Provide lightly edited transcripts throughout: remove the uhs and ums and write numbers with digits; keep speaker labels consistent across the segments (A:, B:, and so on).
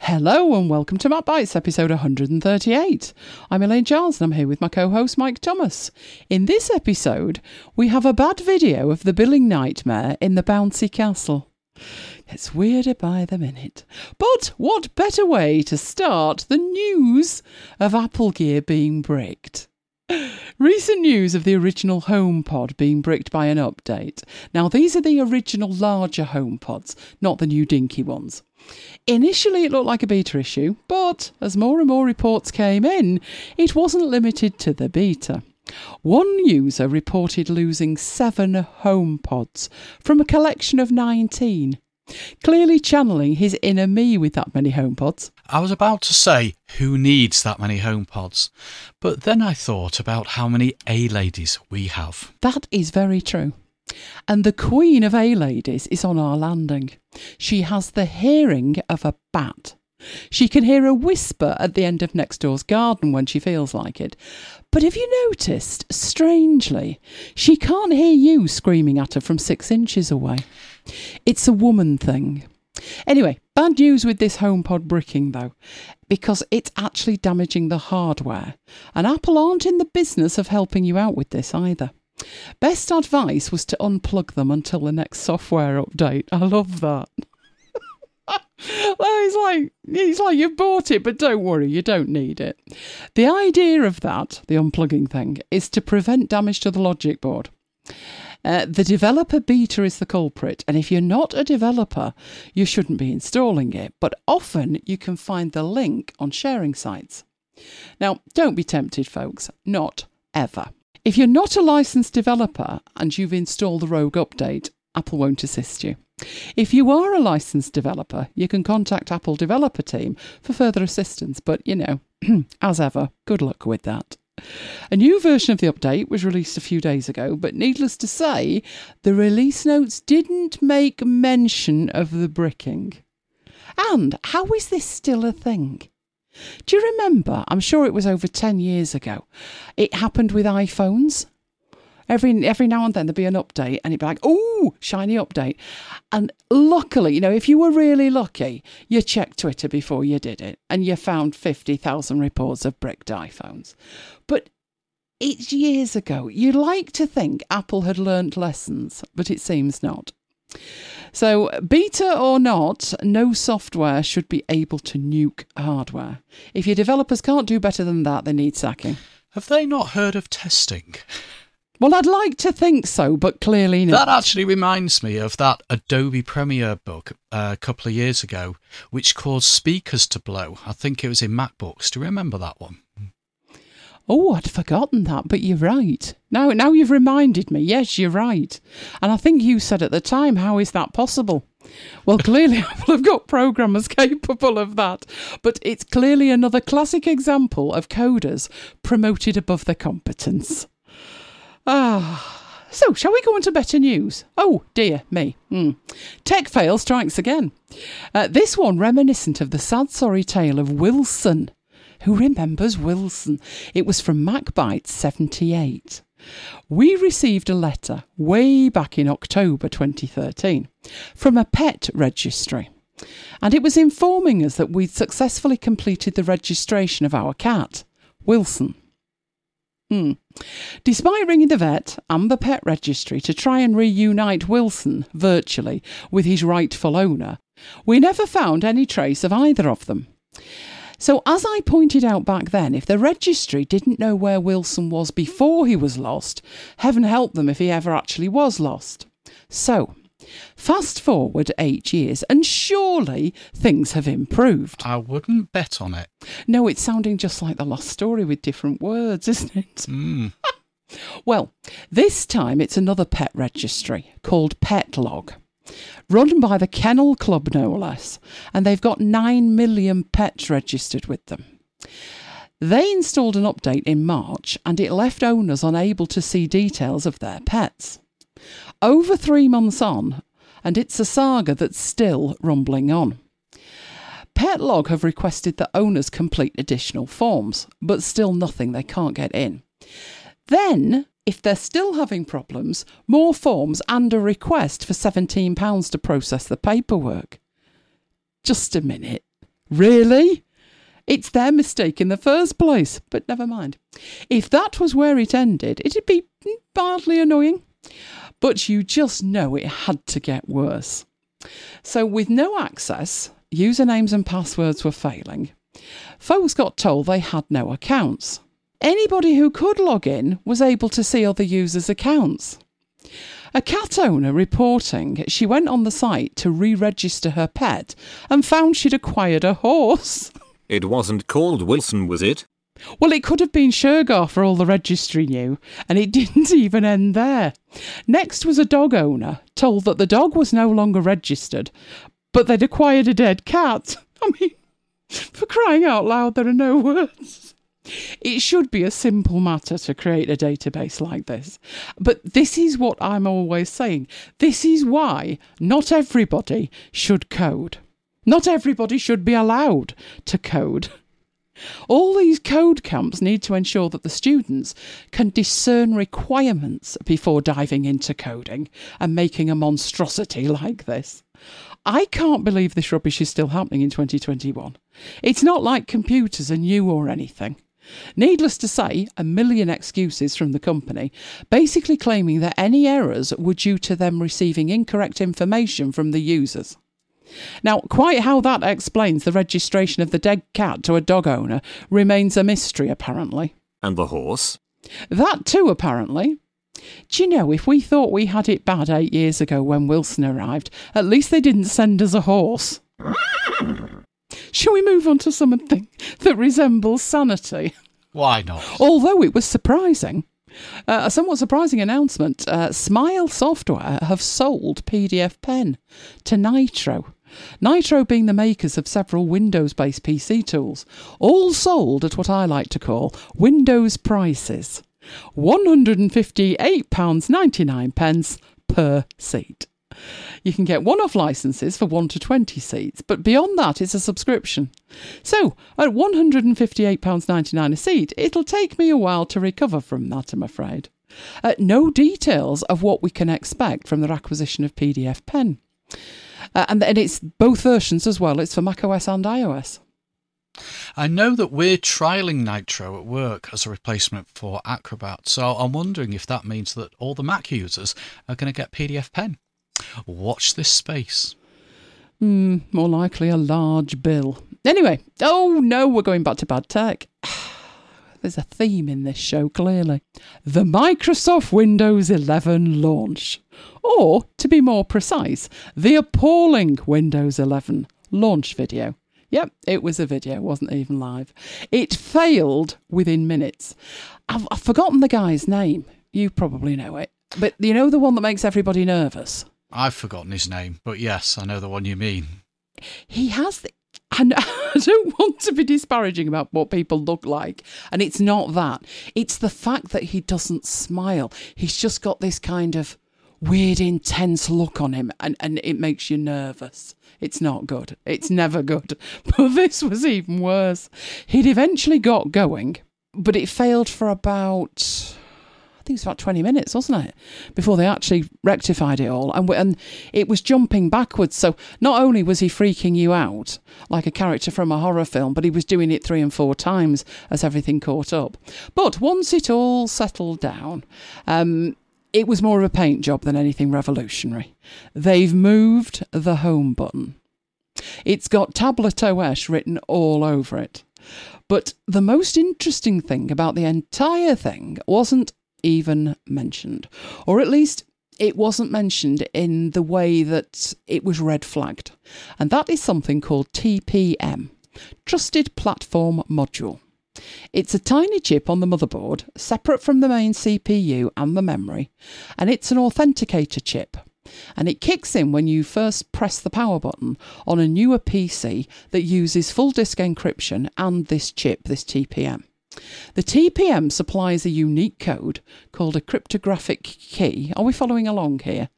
A: Hello and welcome to Matt Bites, episode 138. I'm Elaine Charles and I'm here with my co-host Mike Thomas. In this episode, we have a bad video of the billing nightmare in the bouncy castle. It's weirder by the minute. But what better way to start the news of Apple Gear being bricked? Recent news of the original HomePod being bricked by an update. Now, these are the original larger HomePods, not the new dinky ones. Initially, it looked like a beta issue, but as more and more reports came in, it wasn't limited to the beta. One user reported losing 7 HomePods from a collection of 19. Clearly channeling his inner me with that many HomePods.
B: I was about to say, who needs that many HomePods? But then I thought about how many A-ladies we have.
A: That is very true. And the queen of A-ladies is on our landing. She has the hearing of a bat. She can hear a whisper at the end of next door's garden when she feels like it. But have you noticed, strangely, she can't hear you screaming at her from 6 inches away? It's a woman thing. Anyway, bad news with this HomePod bricking though, because it's actually damaging the hardware. And Apple aren't in the business of helping you out with this either. Best advice was to unplug them until the next software update. I love that. It's like you've bought it, but don't worry, you don't need it. The idea of that, the unplugging thing, is to prevent damage to the logic board. The developer beta is the culprit, and if you're not a developer, you shouldn't be installing it, but often you can find the link on sharing sites. Now, don't be tempted, folks, not ever. If you're not a licensed developer and you've installed the Rogue update, Apple won't assist you. If you are a licensed developer, you can contact Apple Developer Team for further assistance, but as ever, good luck with that. A new version of the update was released a few days ago, but needless to say, the release notes didn't make mention of the bricking. And how is this still a thing? Do you remember, I'm sure it was over 10 years ago, it happened with iPhones? Every now and then there'd be an update and it'd be like, ooh, shiny update. And luckily, if you were really lucky, you checked Twitter before you did it and you found 50,000 reports of bricked iPhones. But it's years ago. You'd like to think Apple had learnt lessons, but it seems not. So, beta or not, no software should be able to nuke hardware. If your developers can't do better than that, they need sacking.
B: Have they not heard of testing?
A: Well, I'd like to think so, but clearly not.
B: That actually reminds me of that Adobe Premiere bug a couple of years ago, which caused speakers to blow. I think it was in MacBooks. Do you remember that one?
A: Oh, I'd forgotten that, but you're right. Now you've reminded me. Yes, you're right. And I think you said at the time, how is that possible? Well, clearly Apple have got programmers capable of that. But it's clearly another classic example of coders promoted above their competence. So shall we go on to better news? Oh, dear me. Tech fail strikes again. This one reminiscent of the sad, sorry tale of Wilson. Who remembers Wilson? It was from MacBytes 78. We received a letter way back in October 2013 from a pet registry. And it was informing us that we'd successfully completed the registration of our cat, Wilson. Despite ringing the vet and the pet registry to try and reunite Wilson virtually with his rightful owner, we never found any trace of either of them. So as I pointed out back then, if the registry didn't know where Wilson was before he was lost, heaven help them if he ever actually was lost. So, fast forward 8 years, and surely things have improved.
B: I wouldn't bet on it.
A: No, it's sounding just like the Lost Story with different words, isn't it? Well, this time it's another pet registry called PetLog, run by the Kennel Club no less, and they've got 9 million pets registered with them. They installed an update in March and it left owners unable to see details of their pets. Over 3 months on, and it's a saga that's still rumbling on. PetLog have requested that owners complete additional forms, but still nothing, they can't get in. Then, if they're still having problems, more forms and a request for £17 to process the paperwork. Just a minute. Really? It's their mistake in the first place, but never mind. If that was where it ended, it'd be mildly annoying. But you just know it had to get worse. So with no access, usernames and passwords were failing. Folks got told they had no accounts. Anybody who could log in was able to see other users' accounts. A cat owner reporting she went on the site to re-register her pet and found she'd acquired a horse.
C: It wasn't called Wilson, was it?
A: Well, it could have been Shergar for all the registry knew, and it didn't even end there. Next was a dog owner, told that the dog was no longer registered, but they'd acquired a dead cat. I mean, for crying out loud, there are no words. It should be a simple matter to create a database like this. But this is what I'm always saying. This is why not everybody should code. Not everybody should be allowed to code. All these code camps need to ensure that the students can discern requirements before diving into coding and making a monstrosity like this. I can't believe this rubbish is still happening in 2021. It's not like computers are new or anything. Needless to say, a million excuses from the company, basically claiming that any errors were due to them receiving incorrect information from the users. Now, quite how that explains the registration of the dead cat to a dog owner remains a mystery, apparently.
C: And the horse?
A: That too, apparently. Do you know, if we thought we had it bad 8 years ago when Wilson arrived, at least they didn't send us a horse. Shall we move on to something that resembles sanity?
B: Why not?
A: Although it was surprising. A somewhat surprising announcement. Smile Software have sold PDF Pen to Nitro. Nitro being the makers of several Windows-based PC tools, all sold at what I like to call Windows prices. £158.99 per seat. You can get one-off licences for 1 to 20 seats, but beyond that it's a subscription. So, at £158.99 a seat, it'll take me a while to recover from that, I'm afraid. No details of what we can expect from their acquisition of PDF Pen. And it's both versions as well, it's for macOS and iOS.
B: I know that we're trialling Nitro at work as a replacement for Acrobat, so I'm wondering if that means that all the Mac users are going to get PDF Pen. Watch this space.
A: More likely a large bill. Anyway, oh no, we're going back to bad tech. There's a theme in this show, clearly. The Microsoft Windows 11 launch. Or, to be more precise, the appalling Windows 11 launch video. Yep, it was a video, wasn't even live. It failed within minutes. I've forgotten the guy's name. You probably know it. But you know the one that makes everybody nervous?
B: I've forgotten his name, but yes, I know the one you mean.
A: He has... And I don't want to be disparaging about what people look like. And it's not that. It's the fact that he doesn't smile. He's just got this kind of weird, intense look on him. And it makes you nervous. It's not good. It's never good. But this was even worse. He'd eventually got going, but it failed for about... I think it was about 20 minutes, wasn't it? Before they actually rectified it all. And it was jumping backwards. So not only was he freaking you out like a character from a horror film, but he was doing it 3 and 4 times as everything caught up. But once it all settled down, it was more of a paint job than anything revolutionary. They've moved the home button. It's got Tablet OS written all over it. But the most interesting thing about the entire thing wasn't even mentioned, or at least it wasn't mentioned in the way that it was red flagged, and that is something called TPM, Trusted Platform Module. It's a tiny chip on the motherboard, separate from the main CPU and the memory, and it's an authenticator chip, and it kicks in when you first press the power button on a newer PC that uses full disk encryption and this chip, this TPM. The TPM supplies a unique code called a cryptographic key. Are we following along here?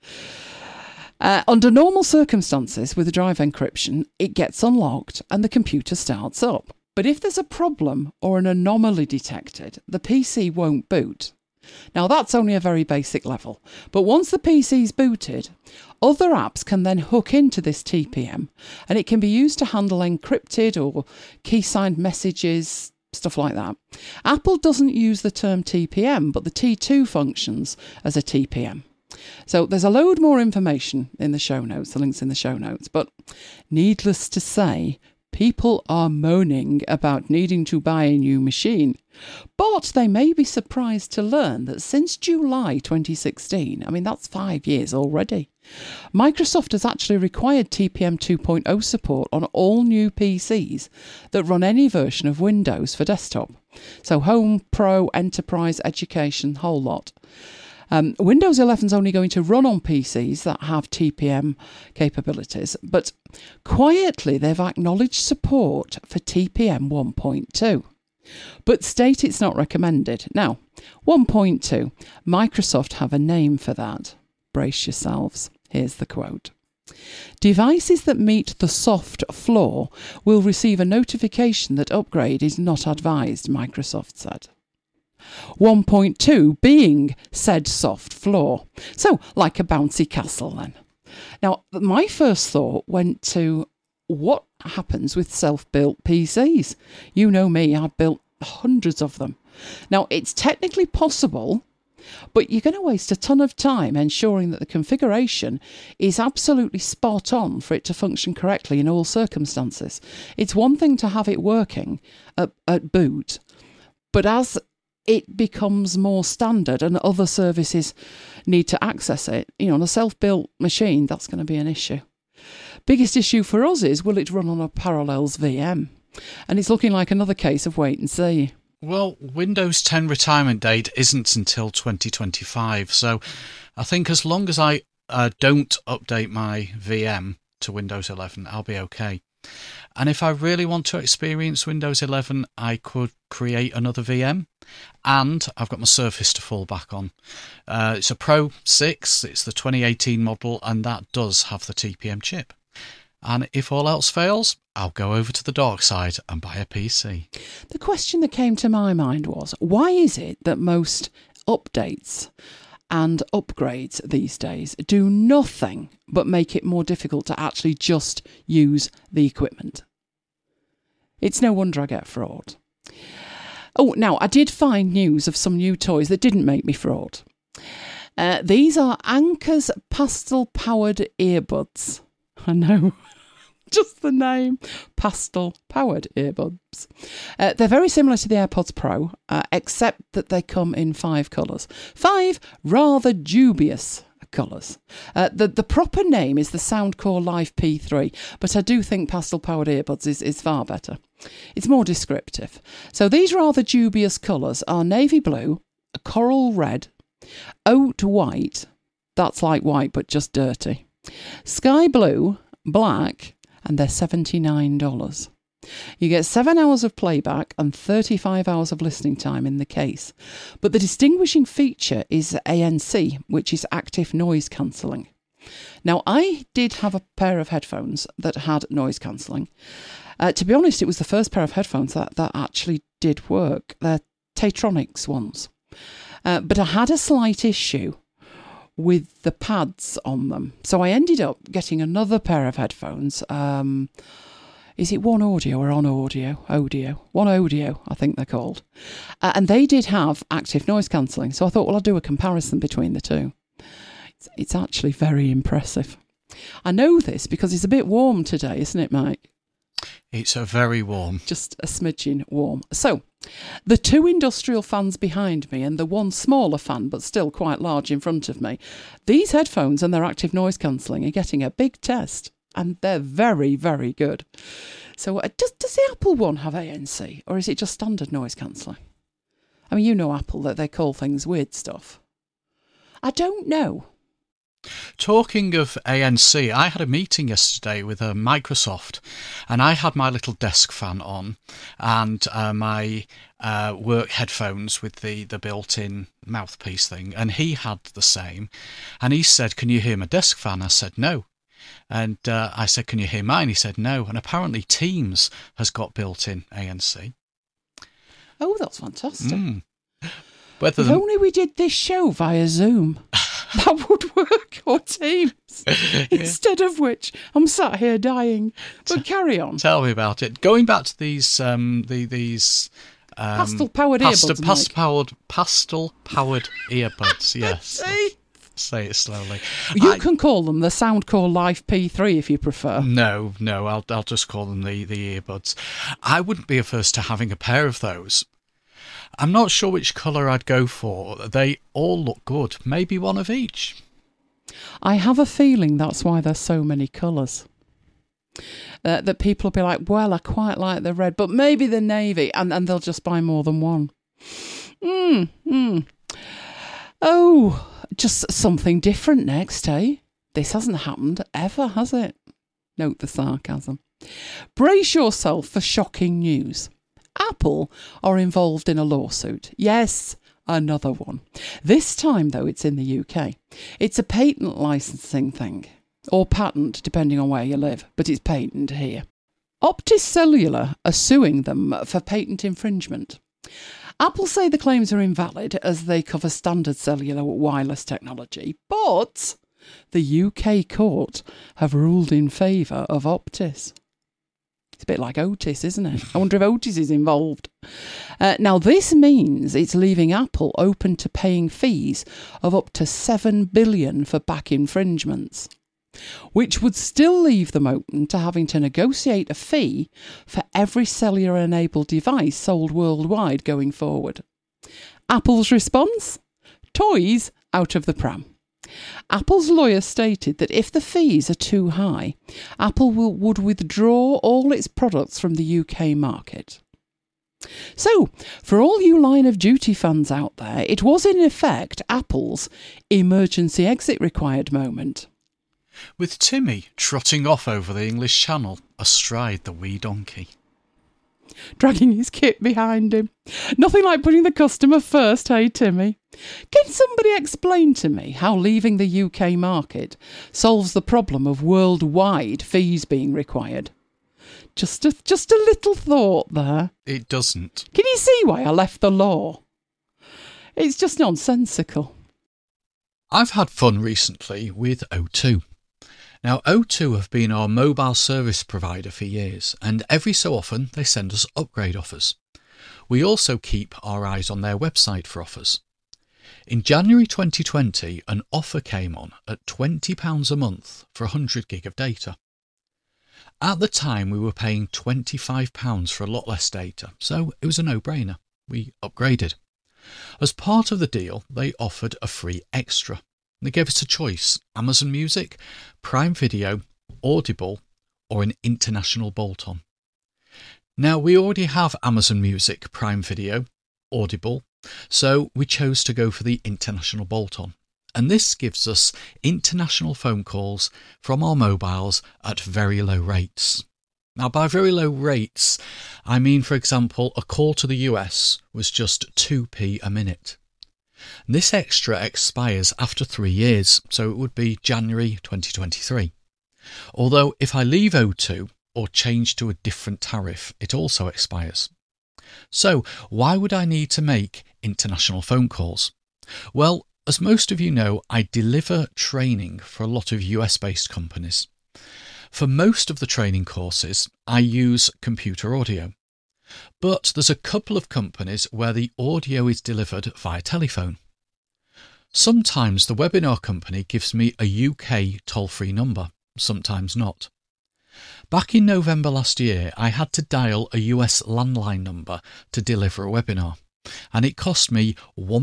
A: Under normal circumstances with a drive encryption, it gets unlocked and the computer starts up. But if there's a problem or an anomaly detected, the PC won't boot. Now, that's only a very basic level. But once the PC's booted, other apps can then hook into this TPM, and it can be used to handle encrypted or key-signed messages, stuff like that. Apple doesn't use the term TPM, but the T2 functions as a TPM. So there's a load more information in the show notes, the link's in the show notes, but needless to say, people are moaning about needing to buy a new machine. But they may be surprised to learn that since July 2016, I mean that's 5 years already, Microsoft has actually required TPM 2.0 support on all new PCs that run any version of Windows for desktop. So Home, Pro, Enterprise, Education, whole lot. Windows 11 is only going to run on PCs that have TPM capabilities, but quietly they've acknowledged support for TPM 1.2, but state it's not recommended. Now, 1.2, Microsoft have a name for that. Brace yourselves. Here's the quote. Devices that meet the soft floor will receive a notification that upgrade is not advised, Microsoft said. 1.2 being said soft floor. So, like a bouncy castle then. Now, my first thought went to what happens with self-built PCs. You know me, I've built hundreds of them. Now, it's technically possible, but you're going to waste a ton of time ensuring that the configuration is absolutely spot on for it to function correctly in all circumstances. It's one thing to have it working at boot, but as it becomes more standard and other services need to access it, on a self-built machine, that's going to be an issue. Biggest issue for us is, will it run on a Parallels VM? And it's looking like another case of wait and see.
B: Well, Windows 10 retirement date isn't until 2025, so I think as long as I don't update my VM to Windows 11, I'll be okay. And if I really want to experience Windows 11, I could create another VM, and I've got my Surface to fall back on. It's a Pro 6, it's the 2018 model, and that does have the TPM chip. And if all else fails, I'll go over to the dark side and buy a PC.
A: The question that came to my mind was, why is it that most updates and upgrades these days do nothing but make it more difficult to actually just use the equipment? It's no wonder I get fraud. Oh, now, I did find news of some new toys that didn't make me fraud. These are Anker's pastel-powered earbuds. I know, just the name. Pastel-powered earbuds. They're very similar to the AirPods Pro, except that they come in 5 colours. 5 rather dubious colours. The proper name is the Soundcore Live P3, but I do think pastel-powered earbuds is far better. It's more descriptive. So these rather dubious colours are navy blue, coral red, oat white, that's like white but just dirty, sky blue, black, and they're $79. You get 7 hours of playback and 35 hours of listening time in the case. But the distinguishing feature is ANC, which is active noise cancelling. Now, I did have a pair of headphones that had noise cancelling. To be honest, it was the first pair of headphones that actually did work. They're Tetronics ones. But I had a slight issue with the pads on them. So I ended up getting another pair of headphones. Is it One Audio or On Audio? One Audio, I think they're called. And they did have active noise cancelling. So I thought, well, I'll do a comparison between the two. It's actually very impressive. I know this because it's a bit warm today, isn't it, Mike?
B: It's very warm.
A: Just a smidgen warm. So, the 2 industrial fans behind me and the 1 smaller fan, but still quite large in front of me, these headphones and their active noise cancelling are getting a big test, and they're very, very good. So, does the Apple one have ANC, or is it just standard noise cancelling? I mean, you know Apple, that they call things weird stuff. I don't know.
B: Talking of ANC, I had a meeting yesterday with Microsoft, and I had my little desk fan on and my work headphones with the built-in mouthpiece thing, and he had the same, and he said, "Can you hear my desk fan?" I said, "No." And I said, "Can you hear mine?" He said, "No." And apparently Teams has got built-in ANC.
A: Oh, that's fantastic.
B: Whether
A: If only we did this show via Zoom. That would work, or Teams. Instead of which, I'm sat here dying. But carry on.
B: Tell me about it. Going back to these
A: Pastel-powered earbuds,
B: pastel-powered earbuds, yes. Say it slowly.
A: You can call them the Soundcore Life P3 if you prefer.
B: No, I'll just call them the earbuds. I wouldn't be averse to having a pair of those. I'm not sure which colour I'd go for. They all look good. Maybe one of each.
A: I have a feeling that's why there's so many colours. That people will be like, well, I quite like the red, but maybe the navy, and they'll just buy more than one. Oh, just something different next, eh? This hasn't happened ever, has it? Note the sarcasm. Brace yourself for shocking news. Apple are involved in a lawsuit. Yes, another one. This time, though, it's in the UK. It's a patent licensing thing. Or patent, depending on where you live, but it's patent here. Optus Cellular are suing them for patent infringement. Apple say the claims are invalid as they cover standard cellular wireless technology, but the UK court have ruled in favour of Optus. It's a bit like Otis, isn't it? I wonder if Otis is involved. Now, this means it's leaving Apple open to paying fees of up to $7 billion for back infringements, which would still leave them open to having to negotiate a fee for every cellular-enabled device sold worldwide going forward. Apple's response? Toys out of the pram. Apple's lawyer stated that if the fees are too high, Apple would withdraw all its products from the UK market. So, for all you Line of Duty fans out there, it was in effect Apple's emergency exit required moment.
B: With Timmy trotting off over the English Channel astride the wee donkey.
A: Dragging his kit behind him. Nothing like putting the customer first, hey Timmy? Can somebody explain to me how leaving the UK market solves the problem of worldwide fees being required? Just a little thought there.
B: It doesn't.
A: Can you see why I left the law? It's just nonsensical.
B: I've had fun recently with O2. Now, O2 have been our mobile service provider for years, and every so often they send us upgrade offers. We also keep our eyes on their website for offers. In January 2020, an offer came on at £20 a month for 100 gig of data. At the time, we were paying £25 for a lot less data, so it was a no-brainer. We upgraded. As part of the deal, they offered a free extra. They gave us a choice: Amazon Music, Prime Video, Audible, or an international bolt-on. Now, we already have Amazon Music, Prime Video, Audible, so we chose to go for the international bolt-on. And this gives us international phone calls from our mobiles at very low rates. Now, by very low rates, I mean, for example, a call to the US was just 2p a minute. This extra expires after 3 years, so it would be January 2023. Although if I leave O2 or change to a different tariff, it also expires. So why would I need to make international phone calls? Well, as most of you know, I deliver training for a lot of US-based companies. For most of the training courses, I use computer audio. But there's a couple of companies where the audio is delivered via telephone. Sometimes the webinar company gives me a UK toll-free number, sometimes not. Back in November last year, I had to dial a US landline number to deliver a webinar, and it cost me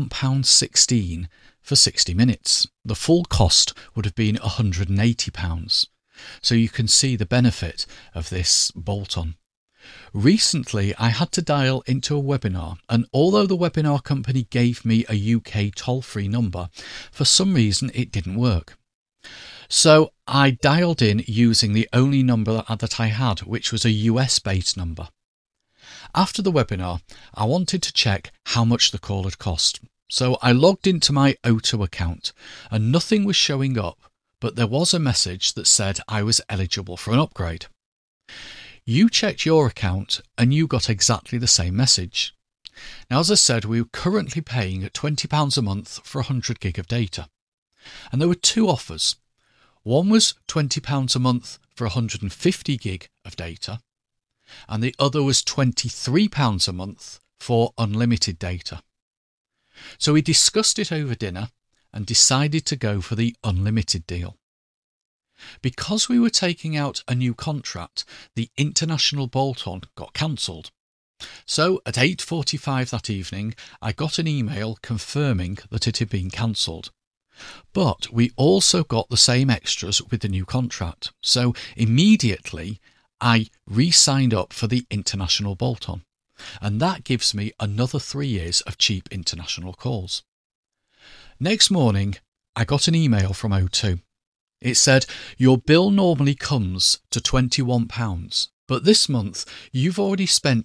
B: £1.16 for 60 minutes. The full cost would have been £180. So you can see the benefit of this bolt-on. Recently, I had to dial into a webinar, and although the webinar company gave me a UK toll-free number, for some reason it didn't work. So I dialed in using the only number that I had, which was a US-based number. After the webinar, I wanted to check how much the call had cost. So I logged into my O2 account, and nothing was showing up, but there was a message that said I was eligible for an upgrade. You checked your account and you got exactly the same message. Now, as I said, we were currently paying at £20 a month for 100 gig of data. And there were two offers. One was £20 a month for 150 gig of data, and the other was £23 a month for unlimited data. So we discussed it over dinner and decided to go for the unlimited deal. Because we were taking out a new contract, the international bolt-on got cancelled. So at 8:45 that evening, I got an email confirming that it had been cancelled. But we also got the same extras with the new contract. So immediately I re-signed up for the international bolt-on. And that gives me another 3 years of cheap international calls. Next morning, I got an email from O2. It said, your bill normally comes to £21, but this month you've already spent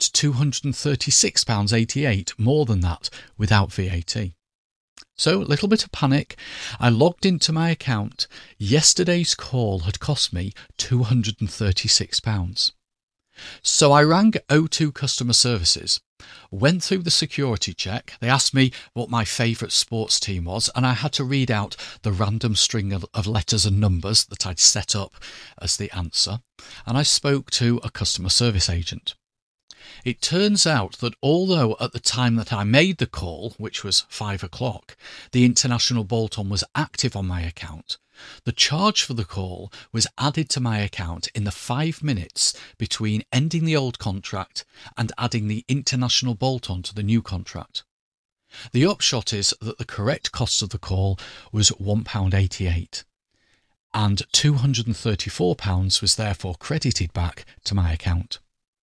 B: £236.88 more than that without VAT. So, a little bit of panic. I logged into my account. Yesterday's call had cost me £236. So I rang O2 customer services, went through the security check. They asked me what my favourite sports team was, and I had to read out the random string of letters and numbers that I'd set up as the answer, and I spoke to a customer service agent. It turns out that although at the time that I made the call, which was 5 o'clock, the international bolt-on was active on my account, the charge for the call was added to my account in the 5 minutes between ending the old contract and adding the international bolt-on to the new contract. The upshot is that the correct cost of the call was £1.88, and £234 was therefore credited back to my account.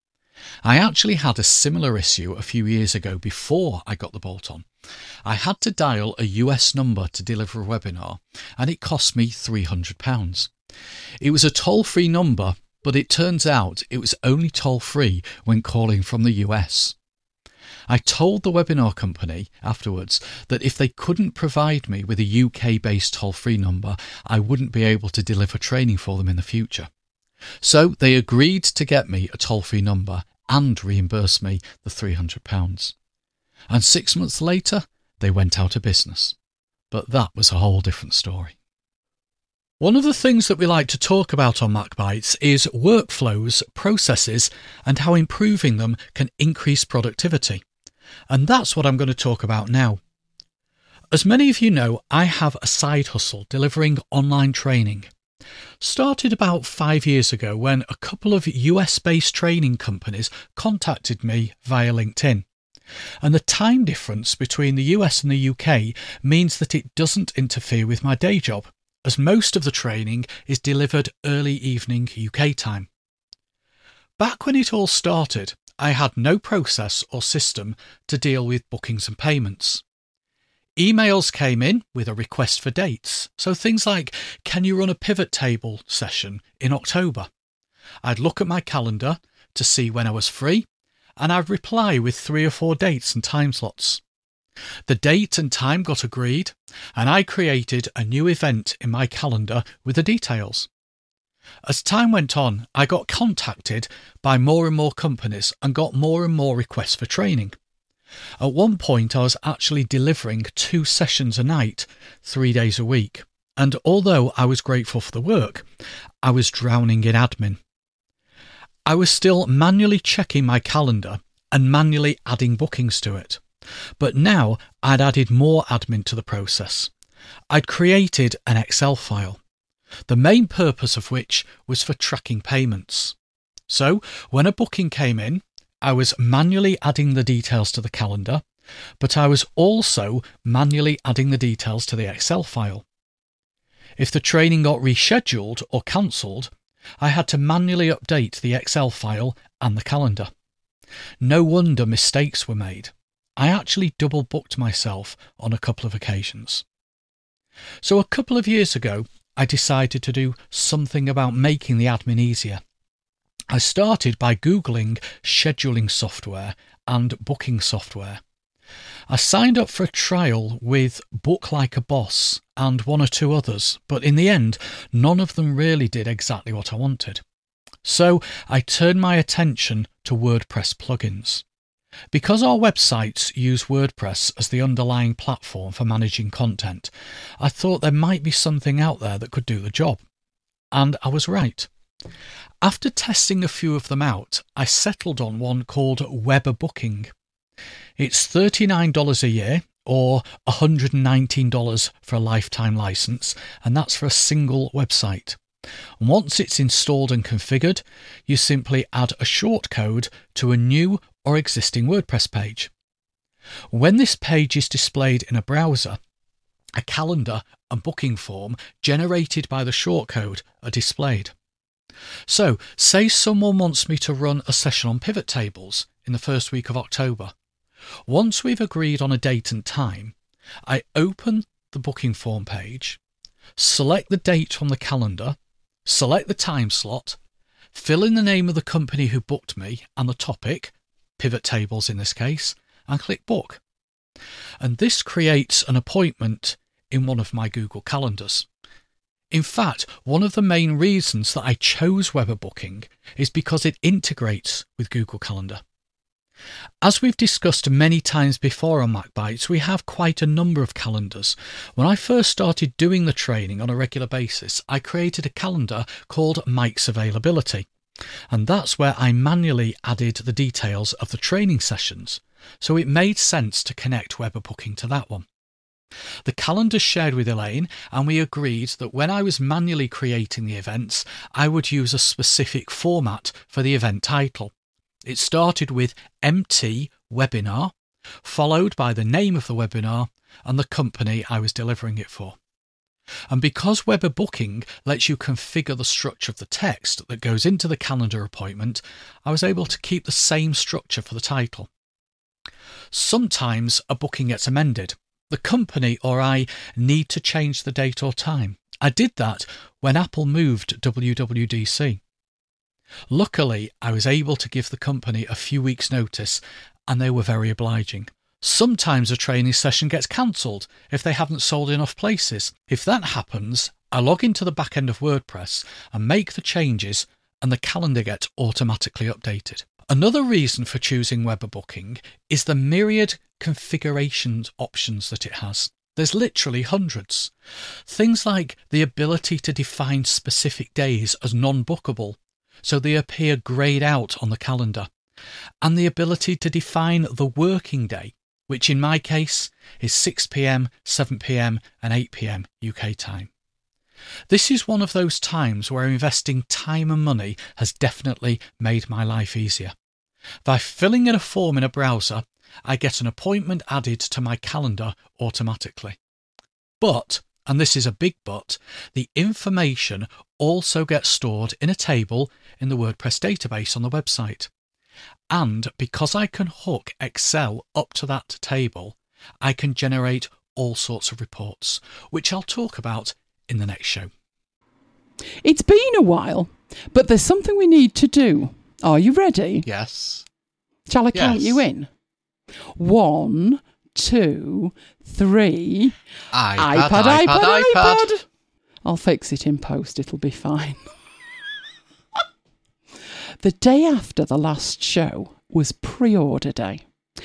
B: I actually had a similar issue a few years ago before I got the bolt-on. I had to dial a US number to deliver a webinar, and it cost me £300. It was a toll-free number, but it turns out it was only toll-free when calling from the US. I told the webinar company afterwards that if they couldn't provide me with a UK-based toll-free number, I wouldn't be able to deliver training for them in the future. So they agreed to get me a toll-free number and reimburse me the £300. And 6 months later, they went out of business. But that was a whole different story. One of the things that we like to talk about on MacBites is workflows, processes, and how improving them can increase productivity. And that's what I'm going to talk about now. As many of you know, I have a side hustle delivering online training. Started about 5 years ago when a couple of US-based training companies contacted me via LinkedIn. And the time difference between the US and the UK means that it doesn't interfere with my day job, as most of the training is delivered early evening UK time. Back when it all started, I had no process or system to deal with bookings and payments. Emails came in with a request for dates, so things like, can you run a pivot table session in October? I'd look at my calendar to see when I was free, and I'd reply with 3 or 4 dates and time slots. The date and time got agreed, and I created a new event in my calendar with the details. As time went on, I got contacted by more and more companies and got more and more requests for training. At one point, I was actually delivering 2 sessions a night, 3 days a week, and although I was grateful for the work, I was drowning in admin. I was still manually checking my calendar and manually adding bookings to it, but now I'd added more admin to the process. I'd created an Excel file, the main purpose of which was for tracking payments. So when a booking came in, I was manually adding the details to the calendar, but I was also manually adding the details to the Excel file. If the training got rescheduled or cancelled, I had to manually update the Excel file and the calendar. No wonder mistakes were made. I actually double booked myself on a couple of occasions. So a couple of years ago, I decided to do something about making the admin easier. I started by Googling scheduling software and booking software. I signed up for a trial with Book Like a Boss and 1 or 2 others, but in the end, none of them really did exactly what I wanted. So I turned my attention to WordPress plugins. Because our websites use WordPress as the underlying platform for managing content, I thought there might be something out there that could do the job. And I was right. After testing a few of them out, I settled on one called Weber Booking. It's $39 a year, or $119 for a lifetime license, and that's for a single website. And once it's installed and configured, you simply add a shortcode to a new or existing WordPress page. When this page is displayed in a browser, a calendar and booking form generated by the shortcode are displayed. So, say someone wants me to run a session on pivot tables in the first week of October. Once we've agreed on a date and time, I open the booking form page, select the date from the calendar, select the time slot, fill in the name of the company who booked me and the topic, pivot tables in this case, and click book. And this creates an appointment in one of my Google calendars. In fact, one of the main reasons that I chose Weber Booking is because it integrates with Google Calendar. As we've discussed many times before on MacBites, we have quite a number of calendars. When I first started doing the training on a regular basis, I created a calendar called Mike's Availability, and that's where I manually added the details of the training sessions, so it made sense to connect Weber Booking to that one. The calendar shared with Elaine, and we agreed that when I was manually creating the events, I would use a specific format for the event title. It started with MT Webinar, followed by the name of the webinar and the company I was delivering it for. And because Weber Booking lets you configure the structure of the text that goes into the calendar appointment, I was able to keep the same structure for the title. Sometimes a booking gets amended. The company or I need to change the date or time. I did that when Apple moved WWDC. Luckily, I was able to give the company a few weeks' notice, and they were very obliging. Sometimes a training session gets cancelled if they haven't sold enough places. If that happens, I log into the back end of WordPress and make the changes, and the calendar gets automatically updated. Another reason for choosing Weber Booking is the myriad configuration options that it has. There's literally hundreds. Things like the ability to define specific days as non-bookable, so they appear greyed out on the calendar, and the ability to define the working day, which in my case is 6 p.m, 7 p.m, and 8 p.m. UK time. This is one of those times where investing time and money has definitely made my life easier. By filling in a form in a browser, I get an appointment added to my calendar automatically. But, and this is a big but, the information also gets stored in a table in the WordPress database on the website. And because I can hook Excel up to that table, I can generate all sorts of reports, which I'll talk about in the next show.
A: It's been a while, but there's something we need to do. Are you ready?
B: Yes.
A: Shall I count you in? 1, 2, 3. iPad. I'll fix it in post, it'll be fine. The day after the last show was pre-order day.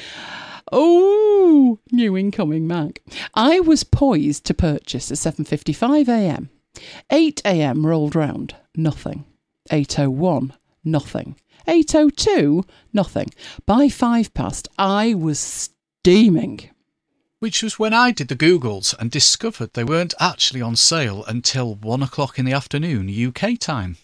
A: Oh, new incoming Mac. I was poised to purchase at 7:55 a.m. 8 a.m. rolled round, nothing. 8:01, nothing. 8:02, nothing. By 5 past, I was steaming.
B: Which was when I did the Googles and discovered they weren't actually on sale until 1 o'clock in the afternoon UK time.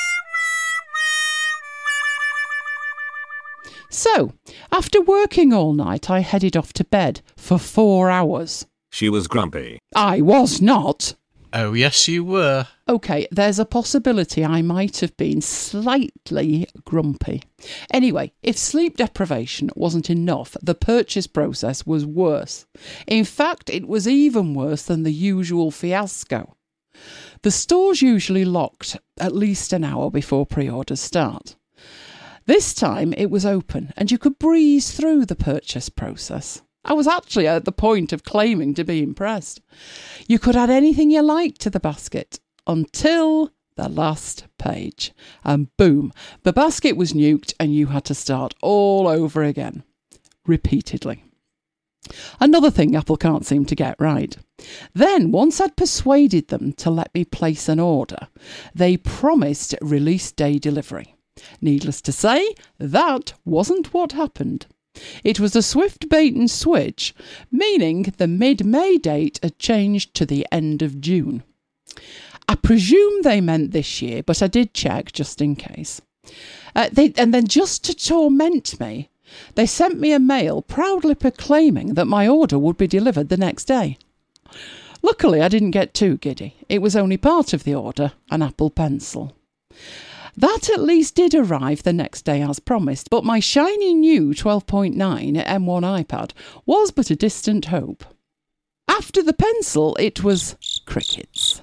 A: So, after working all night, I headed off to bed for 4 hours.
C: She was grumpy.
A: I was not.
B: Oh, yes, you were.
A: OK, there's a possibility I might have been slightly grumpy. Anyway, if sleep deprivation wasn't enough, the purchase process was worse. In fact, it was even worse than the usual fiasco. The store's usually locked at least an hour before pre-orders start. This time it was open and you could breeze through the purchase process. I was actually at the point of claiming to be impressed. You could add anything you liked to the basket until the last page. And boom, the basket was nuked and you had to start all over again. repeatedly. Another thing Apple can't seem to get right. Then, once I'd persuaded them to let me place an order, they promised release day delivery. Needless to say, that wasn't what happened. It was a swift bait and switch, meaning the mid-May date had changed to the end of June. I presume they meant this year, but I did check just in case. And then just to torment me, they sent me a mail proudly proclaiming that my order would be delivered the next day. Luckily, I didn't get too giddy. It was only part of the order, an Apple Pencil. That at least did arrive the next day as promised, but my shiny new 12.9 M1 iPad was but a distant hope. After the Pencil, it was crickets.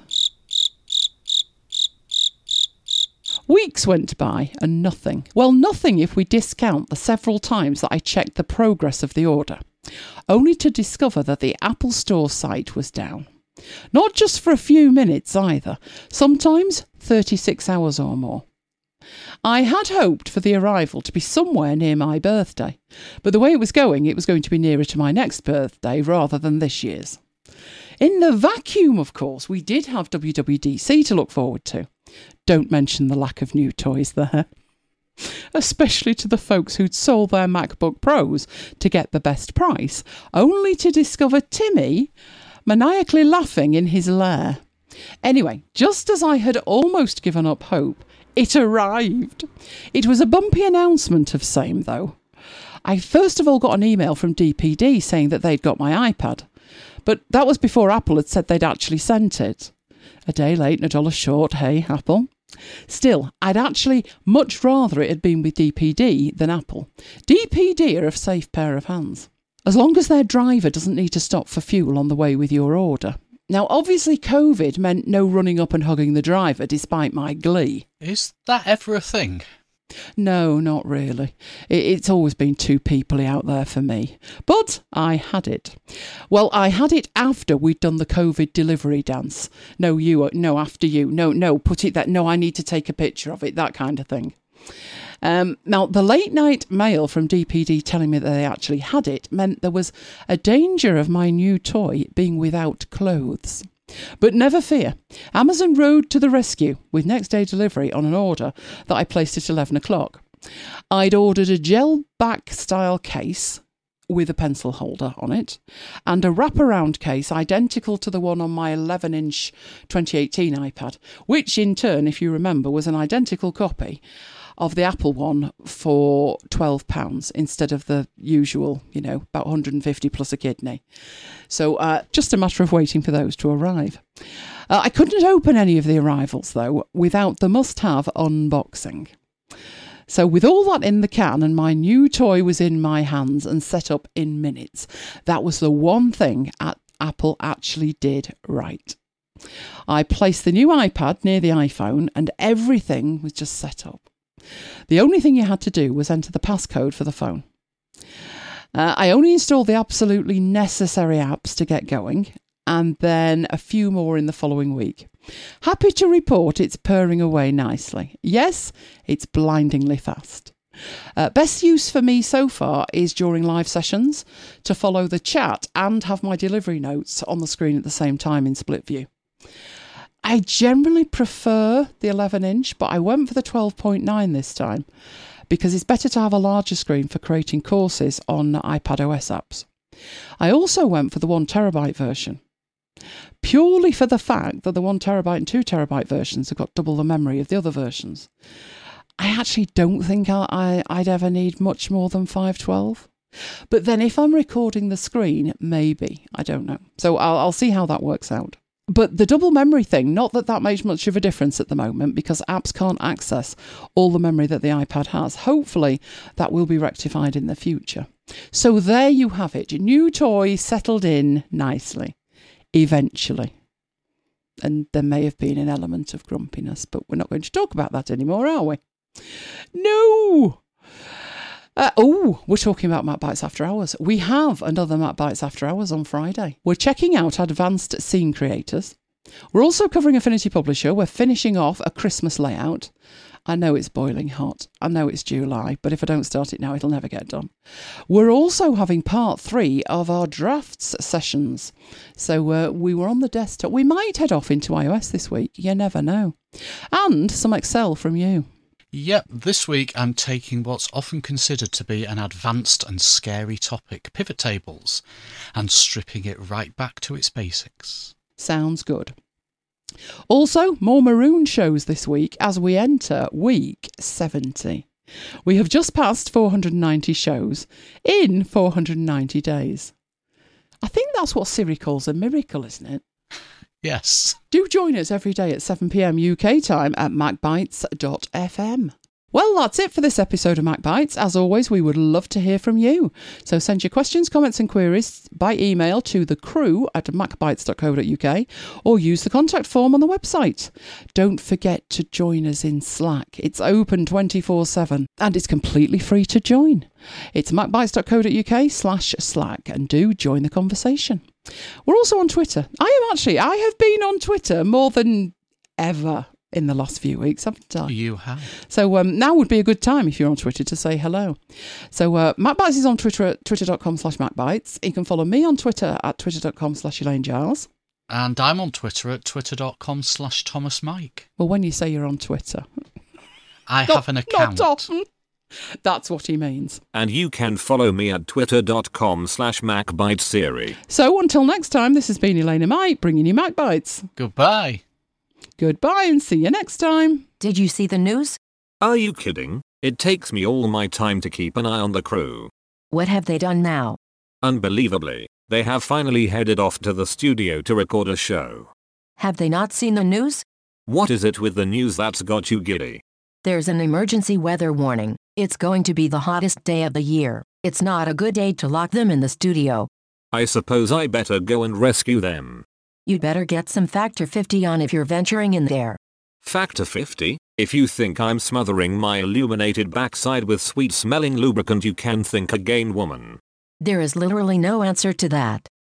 A: Weeks went by and nothing. Well, nothing if we discount the several times that I checked the progress of the order, only to discover that the Apple Store site was down. Not just for a few minutes either, sometimes 36 hours or more. I had hoped for the arrival to be somewhere near my birthday, but the way it was going to be nearer to my next birthday rather than this year's. In the vacuum, of course, we did have WWDC to look forward to. Don't mention the lack of new toys there. Especially to the folks who'd sold their MacBook Pros to get the best price, only to discover Timmy maniacally laughing in his lair. Anyway, just as I had almost given up hope, it arrived. It was a bumpy announcement of same, though. I first of all got an email from DPD saying that they'd got my iPad, but that was before Apple had said they'd actually sent it. A day late and $1 short, hey, Apple. Still, I'd actually much rather it had been with DPD than Apple. DPD are a safe pair of hands, as long as their driver doesn't need to stop for fuel on the way with your order. Now, obviously, COVID meant no running up and hugging the driver, despite my glee.
B: Is that ever a thing?
A: No, not really. It's always been too peoply out there for me. But I had it. Well, I had it after we'd done the COVID delivery dance. No, after you. No, put it that. No, I need to take a picture of it, that kind of thing. Now, the late night mail from DPD telling me that they actually had it meant there was a danger of my new toy being without clothes. But never fear, Amazon rode to the rescue with next day delivery on an order that I placed at 11 o'clock. I'd ordered a gel back style case with a pencil holder on it and a wraparound case identical to the one on my 11-inch 2018 iPad, which in turn, if you remember, was an identical copy of the Apple one for £12 instead of the usual, about 150 plus a kidney. So just a matter of waiting for those to arrive. I couldn't open any of the arrivals, though, without the must-have unboxing. So with all that in the can and my new toy was in my hands and set up in minutes, that was the one thing Apple actually did right. I placed the new iPad near the iPhone and everything was just set up. The only thing you had to do was enter the passcode for the phone. I only installed the absolutely necessary apps to get going, and then a few more in the following week. Happy to report it's purring away nicely. Yes, it's blindingly fast. Best use for me so far is during live sessions to follow the chat and have my delivery notes on the screen at the same time in split view. I generally prefer the 11-inch, but I went for the 12.9 this time because it's better to have a larger screen for creating courses on iPadOS apps. I also went for the 1TB version, purely for the fact that the 1TB and 2TB versions have got double the memory of the other versions. I actually don't think I'd ever need much more than 512. But then if I'm recording the screen, maybe. I don't know. So I'll see how that works out. But the double memory thing, not that makes much of a difference at the moment because apps can't access all the memory that the iPad has. Hopefully that will be rectified in the future. So there you have it. New toy settled in nicely. Eventually. And there may have been an element of grumpiness, but we're not going to talk about that anymore, are we? No! We're talking about Mac Bites After Hours. We have another Mac Bites After Hours on Friday. We're checking out advanced scene creators. We're also covering Affinity Publisher. We're finishing off a Christmas layout. I know it's boiling hot. I know it's July, but if I don't start it now, it'll never get done. We're also having part 3 of our drafts sessions. So we were on the desktop. We might head off into iOS this week. You never know. And some Excel from you.
B: Yep, this week I'm taking what's often considered to be an advanced and scary topic, pivot tables, and stripping it right back to its basics.
A: Sounds good. Also, more Maroon shows this week as we enter week 70. We have just passed 490 shows in 490 days. I think that's what Siri calls a miracle, isn't it?
B: Yes.
A: Do join us every day at 7 p.m. UK time at macbites.fm. Well, that's it for this episode of MacBites. As always, we would love to hear from you. So send your questions, comments and queries by email to thecrew@macbites.co.uk or use the contact form on the website. Don't forget to join us in Slack. It's open 24/7 and it's completely free to join. It's macbites.co.uk/Slack and do join the conversation. We're also on Twitter. I have been on Twitter more than ever in the last few weeks, haven't I?
B: You have.
A: So now would be a good time if you're on Twitter to say hello. So MacBites is on Twitter at twitter.com/MacBites. You can follow me on Twitter at twitter.com/Elaine Giles.
B: And I'm on Twitter at twitter.com/ThomasMike.
A: Well, when you say you're on Twitter,
B: I have an account.
A: Not often. That's what he means.
C: And you can follow me at twitter.com/MacBitesSiri.
A: So until next time, this has been Elaine and Mike bringing you MacBites.
B: Goodbye.
A: Goodbye and see you next time.
D: Did you see the news?
C: Are you kidding? It takes me all my time to keep an eye on the crew.
D: What have they done now?
C: Unbelievably, they have finally headed off to the studio to record a show.
D: Have they not seen the news?
C: What is it with the news that's got you giddy?
D: There's an emergency weather warning. It's going to be the hottest day of the year. It's not a good day to lock them in the studio.
C: I suppose I better go and rescue them.
D: You'd better get some Factor 50 on if you're venturing in there.
C: Factor 50? If you think I'm smothering my illuminated backside with sweet-smelling lubricant, you can think again, woman.
D: There is literally no answer to that.